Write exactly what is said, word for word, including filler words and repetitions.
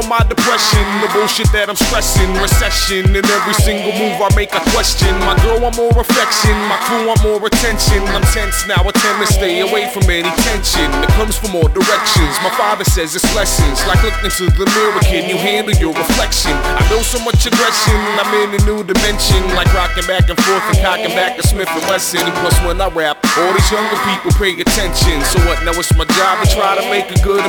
all my depression, the bullshit that I'm stressing, recession. In every single move I make, I question. My girl want more affection, my crew want more attention. I'm tense now, attempt to stay away from any tension that comes from all directions. My father says it's lessons, like looking into the mirror, kid, you handle your reflection. I know so much aggression, I'm in a new dimension, like rocking back and forth and cocking back to Smith and Wesson. And plus when I rap, all these younger people pay attention. So what, now it's my job to try to make a good